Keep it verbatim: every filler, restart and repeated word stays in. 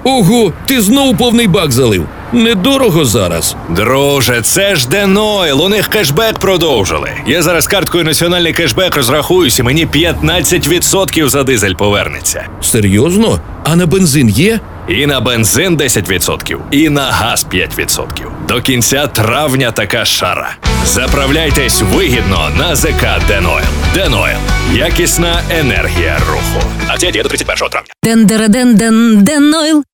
Ого, ти знову повний бак залив. Недорого зараз. Друже, це ж Денойл, у них кешбек продовжили. Я зараз карткою національний кешбек розрахуюсь, і мені п'ятнадцять відсотків за дизель повернеться. Серйозно? А на бензин є? І на бензин десять відсотків, і на газ п'ять відсотків. До кінця травня така шара. Заправляйтесь вигідно на ЗК Денойл. Денойл. Якісна енергія руху. Акція діє до тридцять першого травня. Ден-дера-ден-ден, Денойл.